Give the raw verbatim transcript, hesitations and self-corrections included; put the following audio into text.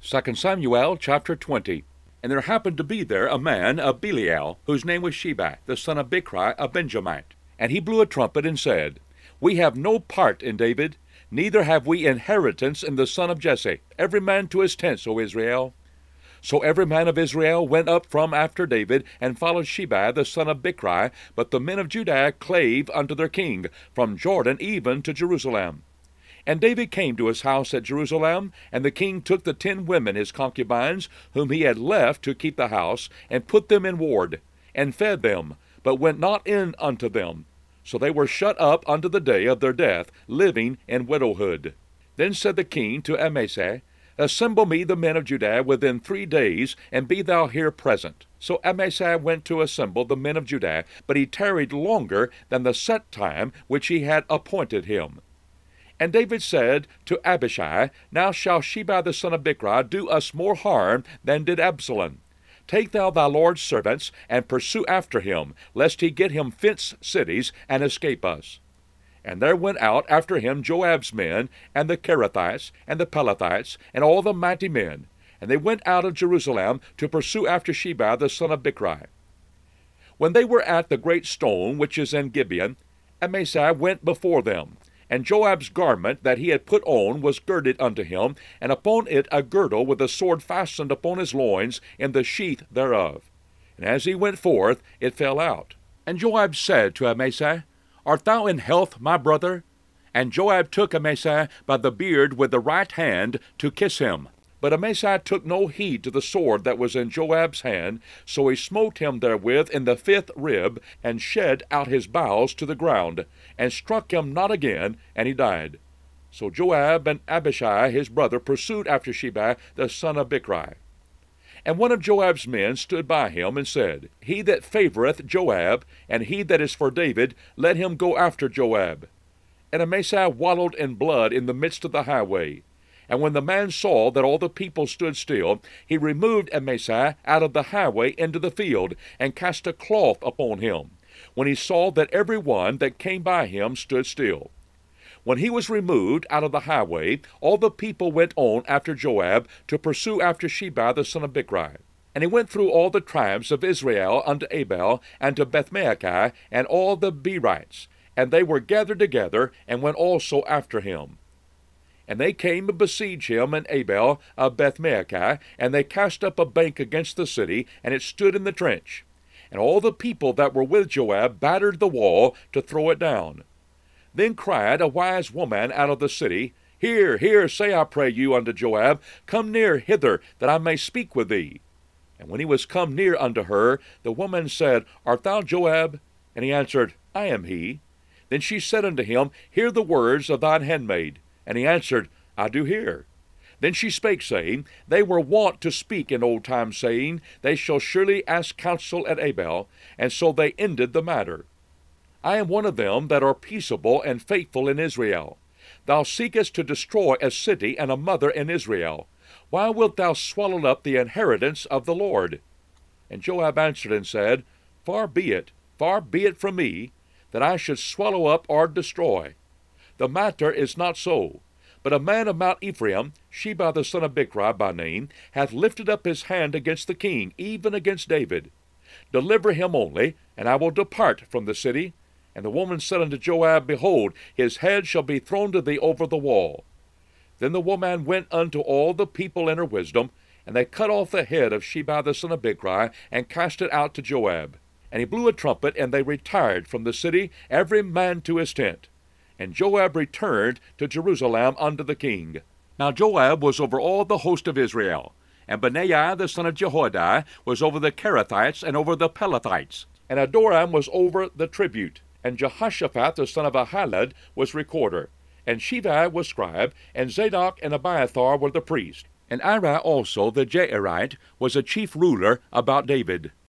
Second Samuel chapter twenty. And there happened to be there a man of Belial, whose name was Sheba, the son of Bichri, a Benjamite. And he blew a trumpet and said, We have no part in David, neither have we inheritance in the son of Jesse. Every man to his tents, O Israel. So every man of Israel went up from after David, and followed Sheba the son of Bichri. But the men of Judah clave unto their king, from Jordan even to Jerusalem. And David came to his house at Jerusalem, and the king took the ten women his concubines, whom he had left to keep the house, and put them in ward, and fed them, but went not in unto them. So they were shut up unto the day of their death, living in widowhood. Then said the king to Amasa, Assemble me the men of Judah within three days, and be thou here present. So Amasa went to assemble the men of Judah, but he tarried longer than the set time which he had appointed him. And David said to Abishai, Now shall Sheba the son of Bichri do us more harm than did Absalom. Take thou thy lord's servants, and pursue after him, lest he get him fenced cities, and escape us. And there went out after him Joab's men, and the Kerethites, and the Pelethites, and all the mighty men. And they went out of Jerusalem to pursue after Sheba the son of Bichri. When they were at the great stone which is in Gibeon, Amasa went before them. And Joab's garment that he had put on was girded unto him, and upon it a girdle with a sword fastened upon his loins in the sheath thereof. And as he went forth, it fell out. And Joab said to Amasa, Art thou in health, my brother? And Joab took Amasa by the beard with the right hand to kiss him. But Amasa took no heed to the sword that was in Joab's hand, so he smote him therewith in the fifth rib, and shed out his bowels to the ground, and struck him not again, and he died. So Joab and Abishai his brother pursued after Sheba the son of Bichri. And one of Joab's men stood by him, and said, He that favoureth Joab, and he that is for David, let him go after Joab. And Amasa wallowed in blood in the midst of the highway. And when the man saw that all the people stood still, he removed Amasa out of the highway into the field, and cast a cloth upon him, when he saw that every one that came by him stood still. When he was removed out of the highway, all the people went on after Joab to pursue after Sheba the son of Bichri. And he went through all the tribes of Israel unto Abel, and to Bethmaachah, and all the Berites. And they were gathered together, and went also after him. And they came and besieged him in Abel of Bethmaachah, and they cast up a bank against the city, and it stood in the trench. And all the people that were with Joab battered the wall to throw it down. Then cried a wise woman out of the city, Hear, hear, say I pray you unto Joab, Come near hither, that I may speak with thee. And when he was come near unto her, the woman said, Art thou Joab? And he answered, I am he. Then she said unto him, Hear the words of thine handmaid. And he answered, I do hear. Then she spake, saying, They were wont to speak in old times, saying, They shall surely ask counsel at Abel. And so they ended the matter. I am one of them that are peaceable and faithful in Israel. Thou seekest to destroy a city and a mother in Israel. Why wilt thou swallow up the inheritance of the Lord? And Joab answered and said, Far be it, far be it from me, that I should swallow up or destroy. The matter is not so. But a man of Mount Ephraim, Sheba the son of Bichri by name, hath lifted up his hand against the king, even against David. Deliver him only, and I will depart from the city. And the woman said unto Joab, Behold, his head shall be thrown to thee over the wall. Then the woman went unto all the people in her wisdom, and they cut off the head of Sheba the son of Bichri, and cast it out to Joab. And he blew a trumpet, and they retired from the city, every man to his tent. And Joab returned to Jerusalem unto the king. Now Joab was over all the host of Israel, and Benaiah the son of Jehoiada was over the Kerethites and over the Pelethites, and Adoram was over the tribute, and Jehoshaphat the son of Ahilud was recorder, and Sheva was scribe, and Zadok and Abiathar were the priests, and Ira also the Jairite was a chief ruler about David.